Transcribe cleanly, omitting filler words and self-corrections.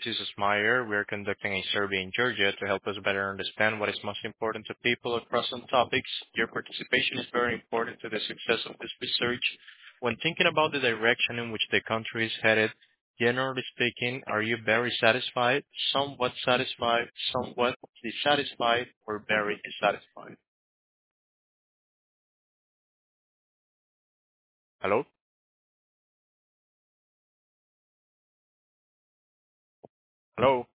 This is Meyer. We are conducting a survey in Georgia to help us better understand what is most important to people across some topics. Your participation is very important to the success of this research. When thinking about the direction in which the country is headed, generally speaking, are you very satisfied, somewhat dissatisfied, or very dissatisfied? Hello? Hello?